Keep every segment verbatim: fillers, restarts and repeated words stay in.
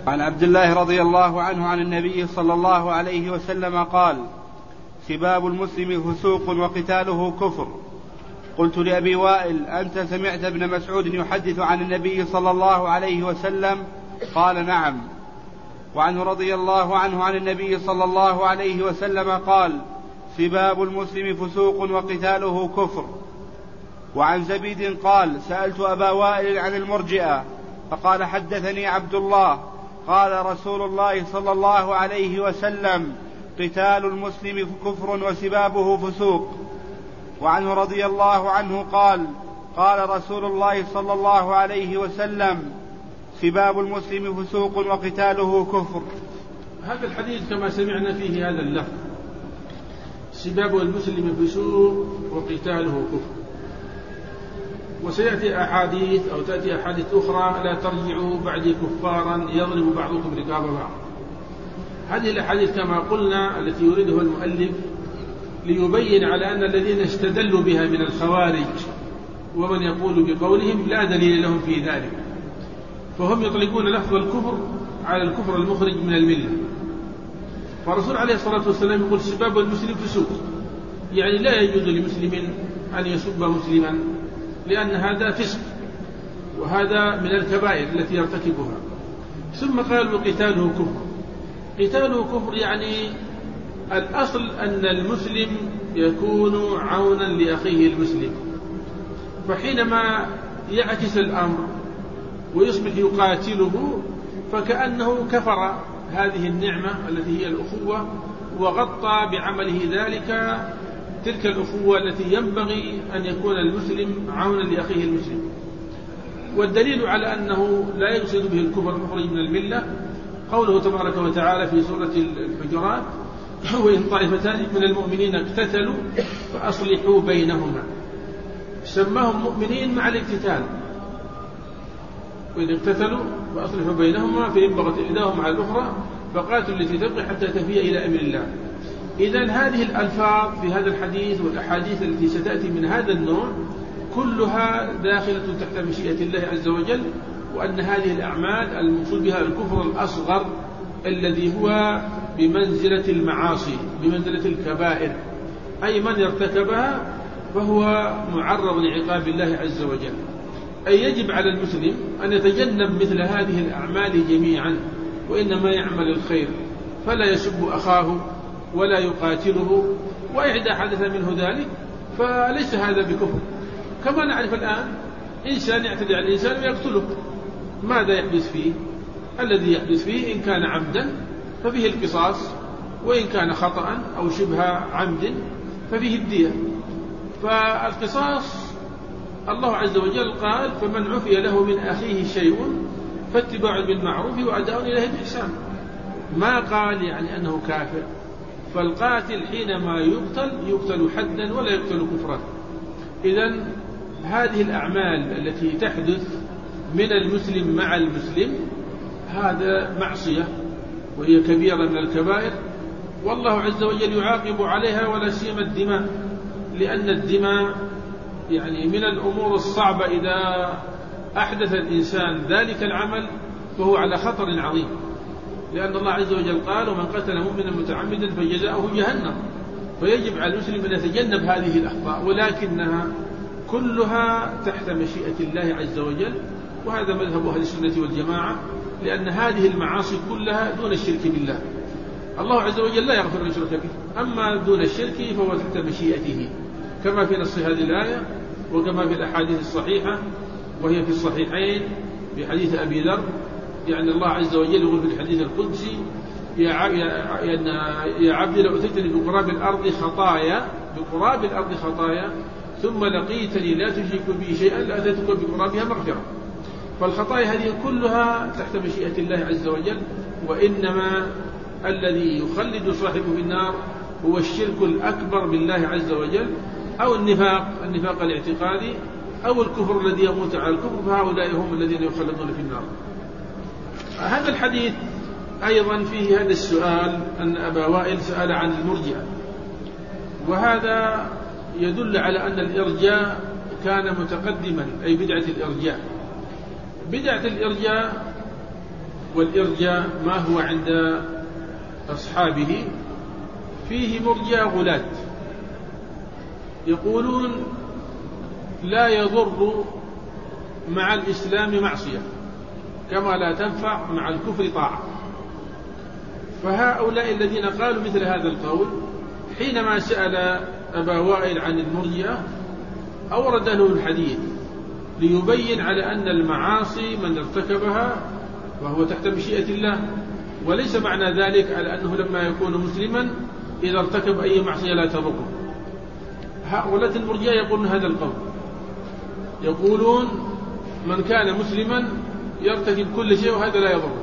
عن عبد الله رضي الله عنه عن النبي صلى الله عليه وسلم قال: سباب المسلم فسوق وقتاله كفر. قلت لأبي وائل: أنت سمعت ابن مسعود يحدث عن النبي صلى الله عليه وسلم؟ قال: نعم. وعنه رضي الله عنه عن النبي صلى الله عليه وسلم قال: سباب المسلم فسوق وقتاله كفر. وعن زبيد قال: سألت أبا وائل عن المرجئة فقال: حدثني عبد الله قال رسول الله صلى الله عليه وسلم: قتال المسلم كفر وسبابه فسوق. وعنه رضي الله عنه قال: قال رسول الله صلى الله عليه وسلم: سباب المسلم فسوق وقتاله كفر. هذا الحديث كما سمعنا فيه هذا اللفظ: سباب المسلم فسوق وقتاله كفر. وسيأتي أحاديث أو تأتي أحاديث أخرى: لا ترجعوا بعدي كفارا يضرب بعضكم رقاب بعض. هذه الأحاديث كما قلنا التي يريدها المؤلف ليبين على أن الذين استدلوا بها من الخوارج ومن يقول بقولهم لا دليل لهم في ذلك، فهم يطلقون لفظ الكفر على الكفر المخرج من الملة. فالرسول عليه الصلاة والسلام يقول: سباب المسلم فسوق، يعني لا يجوز لمسلم أن يسب مسلما، لأن هذا فسق وهذا من الكبائر التي يرتكبها. ثم قال: وقتاله كفر. قتاله كفر يعني الأصل أن المسلم يكون عونا لأخيه المسلم، فحينما يعكس الأمر ويصبح يقاتله فكأنه كفر هذه النعمة التي هي الأخوة، وغطى بعمله ذلك تلك الأخوة التي ينبغي أن يكون المسلم عونا لأخيه المسلم. والدليل على أنه لا يقصد به الكفر المخرج من الملة قوله تبارك وتعالى في سورة الحجرات: وإن طائفتان من المؤمنين اقتتلوا فأصلحوا بينهما. سماهم مؤمنين مع الاقتتال: وإن اقتتلوا فأصلحوا بينهما فإن بغت إحداهما على الأخرى فقاتلوا التي تبغي حتى تفيء إلى أمر الله. إذن هذه الألفاظ في هذا الحديث والأحاديث التي ستأتي من هذا النوع كلها داخلة تحت مشيئة الله عز وجل، وأن هذه الأعمال المقصود بها الكفر الأصغر الذي هو بمنزلة المعاصي، بمنزلة الكبائر، أي من ارتكبها فهو معرض لعقاب الله عز وجل. أي يجب على المسلم أن يتجنب مثل هذه الأعمال جميعا، وإنما يعمل الخير فلا يسب أخاه ولا يقاتله، وإذا حدث منه ذلك فليس هذا بكفر. كما نعرف الآن إنسان يعتدي على الإنسان ويقتله، ماذا يحدث فيه؟ الذي يحدث فيه إن كان عمدا ففيه القصاص، وإن كان خطأ أو شبه عمد ففيه الدية. فالقصاص الله عز وجل قال: فمن عفي له من أخيه شيء فاتباع بالمعروف وأداء إليه بإحسان. ما قال يعني أنه كافر. فالقاتل حينما يقتل يقتل حدا ولا يقتل كفرا. إذن هذه الأعمال التي تحدث من المسلم مع المسلم هذا معصية، وهي كبيرة من الكبائر، والله عز وجل يعاقب عليها، ولا سيما الدماء، لأن الدماء يعني من الأمور الصعبة. إذا أحدث الإنسان ذلك العمل فهو على خطر عظيم، لأن الله عز وجل قال: ومن قتل مؤمنا متعمدا فجزاؤه جهنم. فيجب على المسلم أن يتجنب هذه الأخطاء، ولكنها كلها تحت مشيئة الله عز وجل، وهذا مذهب أهل السنة والجماعة، لأن هذه المعاصي كلها دون الشرك بالله. الله عز وجل لا يغفر أن يشرك به، أما دون الشرك فهو تحت مشيئته، كما في نص هذه الآية وكما في الأحاديث الصحيحة، وهي في الصحيحين في حديث أبي ذر. يعني الله عز وجل يقول في الحديث القدسي: يا يا عبدي لو أتيتني بقراب الأرض خطايا بقراب الأرض خطايا ثم لقيتني لا تشرك بي شيئا لأتيتك بقرابها مغفرة. فالخطايا هذه كلها تحت مشيئة الله عز وجل، وإنما الذي يخلد صاحبه في النار هو الشرك الأكبر بالله عز وجل، أو النفاق النفاق الاعتقادي، أو الكفر الذي يموت على الكفر، فهؤلاء هم الذين يخلدون في النار. هذا الحديث أيضا فيه هذا السؤال، أن أبا وائل سأل عن المرجئة، وهذا يدل على أن الإرجاء كان متقدما، أي بدعة الإرجاء. بدعة الإرجاء والإرجاء ما هو عند أصحابه فيه مرجئة غلاة يقولون لا يضر مع الإسلام معصية كما لا تنفع مع الكفر طاعة. فهؤلاء الذين قالوا مثل هذا القول حينما سأل أبا وائل عن المرجئة أورد له الحديث ليبين على أن المعاصي من ارتكبها وهو تحت مشيئة الله، وليس معنى ذلك على أنه لما يكون مسلما إذا ارتكب أي معصية لا تضره. هؤلاء المرجئة يقولون هذا القول، يقولون من كان مسلما يرتكب كل شيء وهذا لا يضره.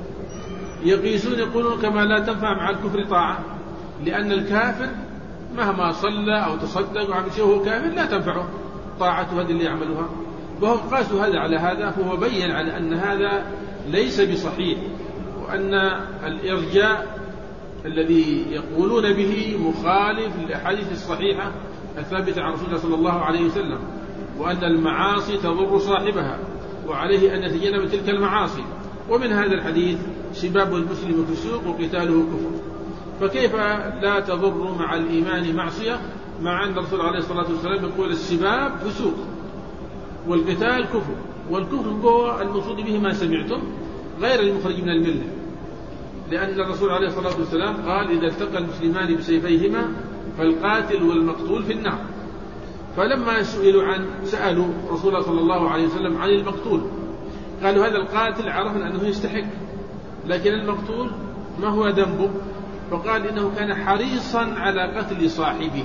يقيسون يقولون كما لا تنفع مع الكفر طاعة، لأن الكافر مهما صلى أو تصدق وعمل شيء وهو كافر لا تنفعه طاعته هذه اللي يعملها. وهم قاسوا هذا على هذا، فهو بين على أن هذا ليس بصحيح، وأن الإرجاء الذي يقولون به مخالف للأحاديث الصحيحة الثابتة عن رسول الله صلى الله عليه وسلم، وأن المعاصي تضر صاحبها وعليه أن يتجنب تلك المعاصي. ومن هذا الحديث سباب المسلم فسوق وقتاله كفر، فكيف لا تضر مع الإيمان معصية مع أن الرسول عليه الصلاة والسلام يقول السباب فسوق والقتال كفر، والكفر هو المقصود به ما سمعتم غير المخرج من الملة، لأن الرسول عليه الصلاة والسلام قال إذا التقى المسلمان بسيفيهما فالقاتل والمقتول في النار. فلما سئلوا عن سألوا رسول الله صلى الله عليه وسلم عن المقتول قالوا هذا القاتل عرفنا أنه يستحق، لكن المقتول ما هو ذنبه؟ فقال إنه كان حريصا على قتل صاحبه.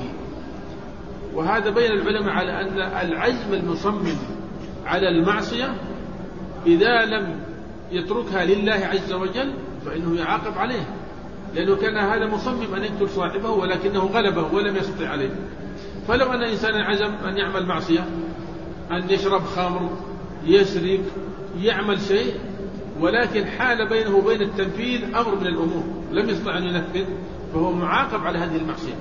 وهذا بين العلماء على أن العزم المصمم على المعصية إذا لم يتركها لله عز وجل فإنه يعاقب عليه، لأنه كان هذا مصمم أن يقتل صاحبه ولكنه غلبه ولم يستطع عليه. فلو أن إنسانا عزم أن يعمل معصية، أن يشرب خمر، يسرق، يعمل شيء، ولكن حال بينه وبين التنفيذ أمر من الأمور لم يستطع أن ينفذ، فهو معاقب على هذه المعصية.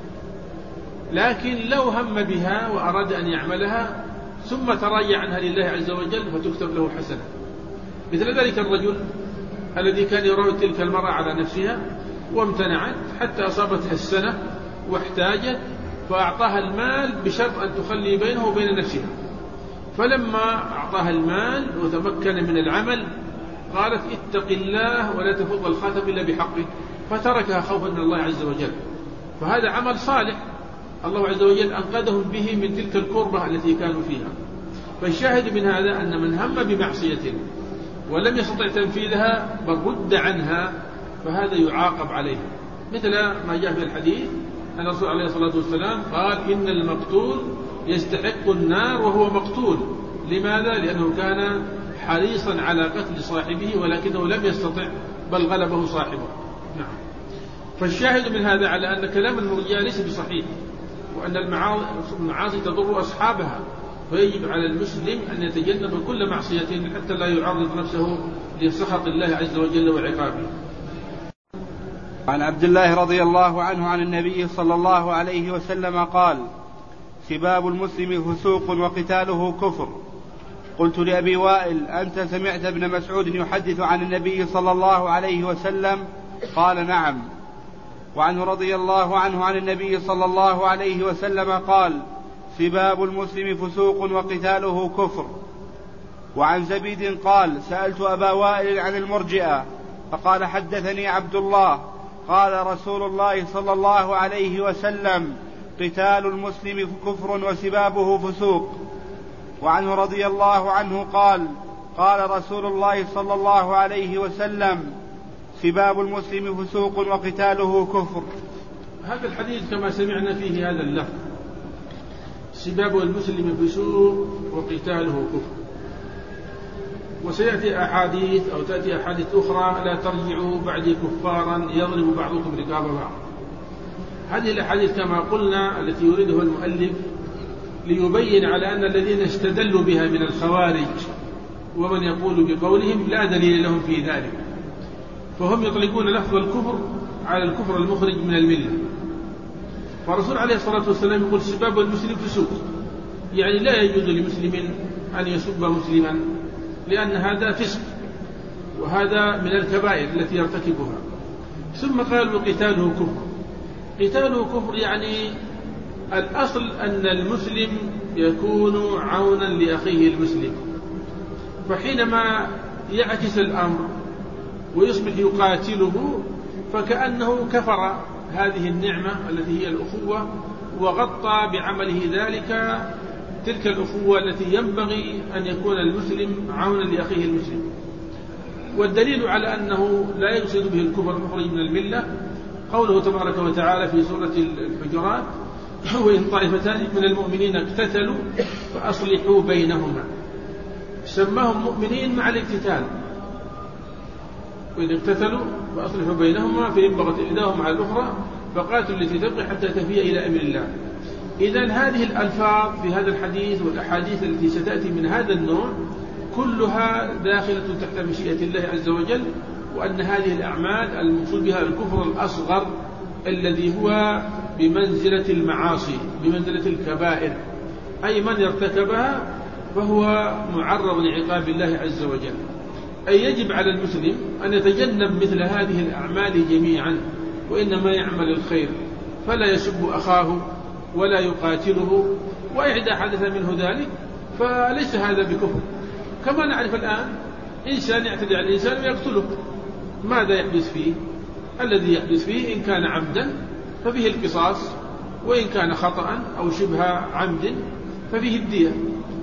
لكن لو هم بها وأراد أن يعملها ثم تراجع عنها لله عز وجل فتكتب له حسنة. مثل ذلك الرجل الذي كان يراود تلك المرأة على نفسها وامتنعت حتى أصابتها السنة واحتاجت، فأعطاها المال بشرط أن تخلي بينه وبين نفسها. فلما أعطاها المال وتمكن من العمل قالت اتق الله ولا تفض الخاتم إلا بحقه، فتركها خوفا من الله عز وجل. فهذا عمل صالح الله عز وجل أنقذهم به من تلك الكربة التي كانوا فيها. فالشاهد من هذا أن من هم بمعصية ولم يستطع تنفيذها بل رد عنها فهذا يعاقب عليه، مثل ما جاء في الحديث أن الرسول عليه الصلاة والسلام قال إن المقتول يستحق النار وهو مقتول. لماذا؟ لأنه كان حريصا على قتل صاحبه ولكنه لم يستطع بل غلبه صاحبه. نعم. فالشاهد من هذا على أن كلام المرجئة ليس بصحيح، وأن المعاصي تضر أصحابها، فيجب على المسلم أن يتجنب كل معصية حتى لا يعرض نفسه لسخط الله عز وجل وعقابه. عن عبد الله رضي الله عنه عن النبي صلى الله عليه وسلم قال سباب المسلم فسوق وقتاله كفر. قلت لأبي وائل أنت سمعت ابن مسعود يحدث عن النبي صلى الله عليه وسلم؟ قال نعم. وعنه رضي الله عنه عن النبي صلى الله عليه وسلم قال سباب المسلم فسوق وقتاله كفر. وعن زبيد قال سألت أبا وائل عن المرجئة فقال حدثني عبد الله قال رسول الله صلى الله عليه وسلم قتال المسلم كفر وسبابه فسوق. وعنه رضي الله عنه قال قال رسول الله صلى الله عليه وسلم سباب المسلم فسوق وقتاله كفر. هذا الحديث كما سمعنا فيه هذا اللفظ سباب المسلم فسوق وقتاله كفر، وسيأتي أحاديث أو تأتي أحاديث أخرى لا ترجعوا بعدي كفارا يضرب بعضكم رقاب بعض. هذه الأحاديث كما قلنا التي يريده المؤلف ليبين على أن الذين استدلوا بها من الخوارج ومن يقول بقولهم لا دليل لهم في ذلك، فهم يطلقون لفظ الكفر على الكفر المخرج من الملة. فالرسول عليه الصلاة والسلام يقول سباب المسلم فسوق، يعني لا يجوز لمسلم أن يسب مسلما لأن هذا فسق، وهذا من الكبائر التي يرتكبها. ثم قال وقتاله كفر. قتاله كفر يعني الأصل أن المسلم يكون عونا لأخيه المسلم، فحينما يعكس الأمر ويصبح يقاتله فكأنه كفر هذه النعمة التي هي الأخوة، وغطى بعمله ذلك تلك الأخوة التي ينبغي أن يكون المسلم عونا لأخيه المسلم. والدليل على أنه لا يقصد به الكفر المخرج من الملة قوله تبارك وتعالى في سورة الحجرات: وإن طائفتان من المؤمنين اقتتلوا فأصلحوا بينهما. سماهم مؤمنين مع الاقتتال، وإن اقتتلوا فأصلحوا بينهما فإن بغت إحداهما على الأخرى فقاتلوا التي تبغي حتى تفيء إلى أمر الله. إذن هذه الألفاظ في هذا الحديث والأحاديث التي ستأتي من هذا النوع كلها داخلة تحت مشيئة الله عز وجل، وأن هذه الأعمال المقصود بها الكفر الأصغر الذي هو بمنزلة المعاصي، بمنزلة الكبائر، أي من ارتكبها فهو معرض لعقاب الله عز وجل. أي يجب على المسلم أن يتجنب مثل هذه الأعمال جميعا، وإنما يعمل الخير فلا يسب أخاه ولا يقاتله، وإذا حدث منه ذلك فليس هذا بكفر. كما نعرف الآن إنسان يعتدي على الإنسان ويقتله، ماذا يحدث فيه؟ الذي يحدث فيه إن كان عمدا ففيه القصاص، وإن كان خطأ أو شبه عمد ففيه الدية.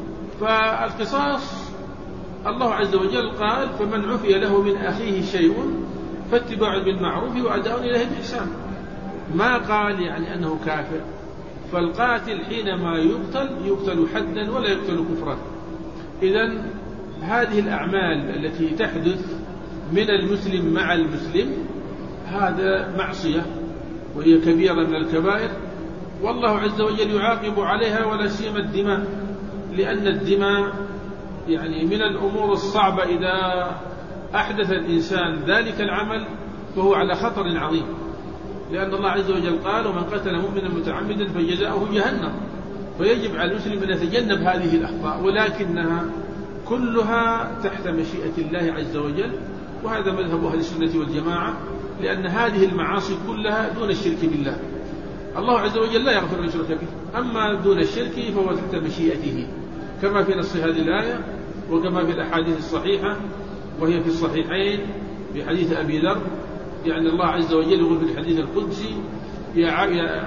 فالقصاص الله عز وجل قال: فمن عفي له من أخيه شيء فاتباع بالمعروف وأداء إليه بإحسان. ما قال يعني أنه كافر، فالقاتل حينما يقتل يقتل حدا ولا يقتل كفرا. إذن هذه الأعمال التي تحدث من المسلم مع المسلم هذا معصية، وهي كبيرة من الكبائر، والله عز وجل يعاقب عليها، ولا سيما الدماء، لأن الدماء يعني من الأمور الصعبة. إذا أحدث الإنسان ذلك العمل فهو على خطر عظيم، لأن الله عز وجل قال: ومن قتل مؤمنا متعمدا فجزاؤه جهنم. فيجب على المسلم أن يتجنب هذه الأخطاء، ولكنها كلها تحت مشيئة الله عز وجل، وهذا مذهب أهل السنة والجماعة، لأن هذه المعاصي كلها دون الشرك بالله. الله عز وجل لا يغفر من شرك به، أما دون الشرك فهو تحت مشيئته، كما في نص هذه الآية وكما في الأحاديث الصحيحة، وهي في الصحيحين في حديث أبي ذر، يعني الله عز وجل يقول في الحديث القدسي: يا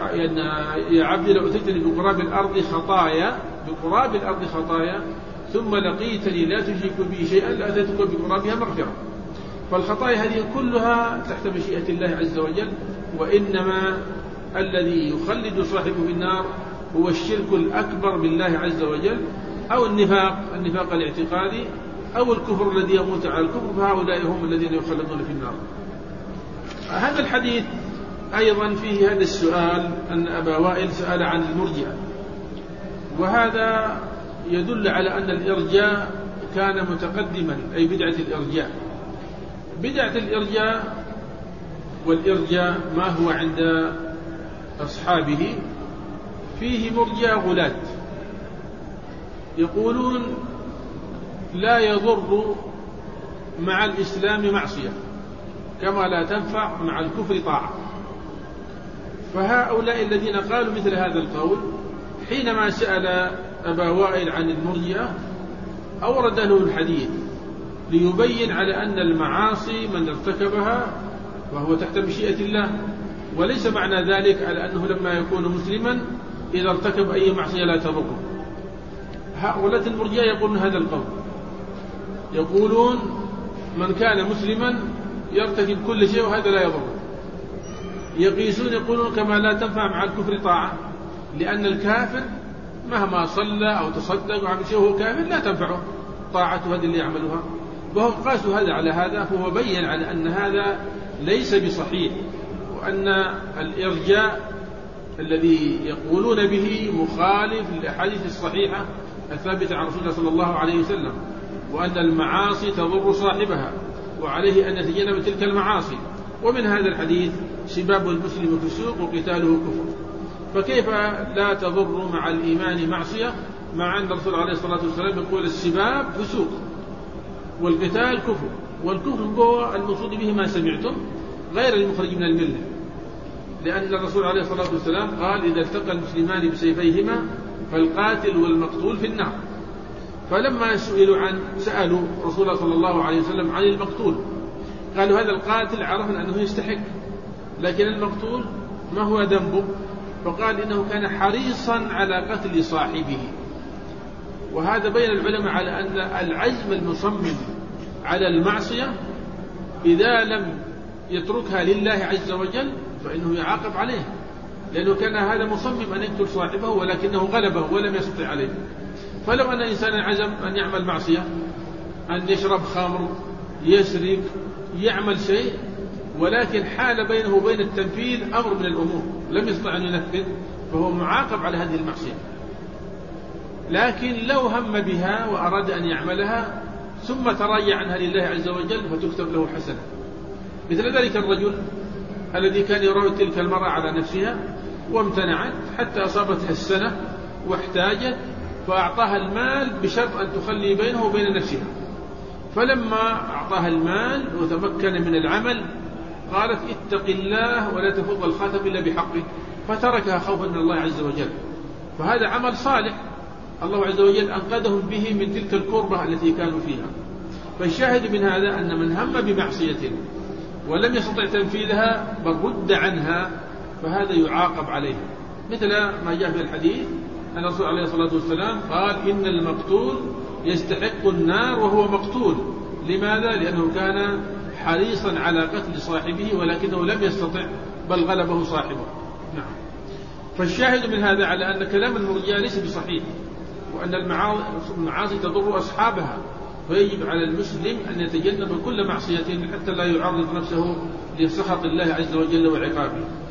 يا عبد لو أتيتني بقراب الأرض خطايا بقراب الأرض خطايا ثم لقيتني لا تشرك بي شيئا لأتيتك بقرابها مغفرة. فالخطايا هذه كلها تحت مشيئة الله عز وجل، وإنما الذي يخلد صاحبه في النار هو الشرك الأكبر بالله عز وجل، أو النفاق النفاق الاعتقادي، أو الكفر الذي يموت على الكفر، فهؤلاء هم الذين يخلدون في النار. هذا الحديث أيضا فيه هذا السؤال، أن أبا وائل سأل عن المرجئة، وهذا يدل على أن الإرجاء كان متقدما، أي بدعة الإرجاء. بدعة الإرجاء والإرجاء ما هو عند أصحابه فيه مرجئة غلاة يقولون لا يضر مع الإسلام معصية كما لا تنفع مع الكفر طاعة. فهؤلاء الذين قالوا مثل هذا القول حينما سأل أبا وائل عن المرجئة أورد له الحديث ليبين على أن المعاصي من ارتكبها وهو تحت مشيئة الله، وليس معنى ذلك على أنه لما يكون مسلما إذا ارتكب أي معصية لا تضره. هؤلاء المرجئة يقولون هذا القول، يقولون من كان مسلما يرتكب كل شيء وهذا لا يضره. يقيسون يقولون كما لا تنفع مع الكفر طاعة، لأن الكافر مهما صلى أو تصدق وعمل شيء وهو كافر لا تنفعه طاعته هذه اللي يعملها. وهم قاسوا هذا على هذا، فهو بين على أن هذا ليس بصحيح، وأن الإرجاء الذي يقولون به مخالف للأحاديث الصحيحة الثابتة عن رسول الله صلى الله عليه وسلم، وأن المعاصي تضر صاحبها وعليه أن يتجنب تلك المعاصي. ومن هذا الحديث سباب المسلم فسوق وقتاله كفر، فكيف لا تضر مع الإيمان معصية مع أن الرسول عليه الصلاة والسلام يقول السباب فسوق والقتال كفر؟ والكفر هو المقصود به ما سمعتم غير المخرج من الملة، لأن الرسول عليه الصلاة والسلام قال إذا التقى المسلمان بسيفيهما فالقاتل والمقتول في النار. فلما سئلوا عن سألوا رسول الله صلى الله عليه وسلم عن المقتول قالوا هذا القاتل عرفنا أنه يستحق، لكن المقتول ما هو ذنبه؟ فقال إنه كان حريصا على قتل صاحبه. وهذا بين العلماء على أن العزم المصمم على المعصية إذا لم يتركها لله عز وجل فإنه يعاقب عليه، لأنه كان هذا مصمم أن يقتل صاحبه ولكنه غلبه ولم يستطع عليه. فلو أن إنسانا عزم أن يعمل معصية، أن يشرب خمر، يسرق، يعمل شيء، ولكن حال بينه وبين التنفيذ أمر من الأمور لم يستطع أن ينفذ، فهو معاقب على هذه المعصية. لكن لو هم بها وأراد أن يعملها ثم تراجع عنها لله عز وجل فتكتب له حسنة. مثل ذلك الرجل الذي كان يراود تلك المرأة على نفسها وامتنعت حتى أصابتها السنة واحتاجت، فأعطاها المال بشرط أن تخلي بينه وبين نفسها. فلما أعطاها المال وتمكن من العمل قالت اتق الله ولا تفض الخاتم إلا بحقه، فتركها خوفا من الله عز وجل. فهذا عمل صالح الله عز وجل أنقذهم به من تلك الكربة التي كانوا فيها. فالشاهد من هذا أن من هم بمعصية ولم يستطع تنفيذها بل رد عنها فهذا يعاقب عليه، مثل ما جاء في الحديث أن الرسول عليه الصلاة والسلام قال إن المقتول يستحق النار وهو مقتول. لماذا؟ لأنه كان حريصا على قتل صاحبه ولكنه لم يستطع بل غلبه صاحبه. نعم. فالشاهد من هذا على أن كلام المرجئة ليس بصحيح، وأن المعاصي تضر أصحابها، فيجب على المسلم أن يتجنب كل معصية حتى لا يعرض نفسه لسخط الله عز وجل وعقابه.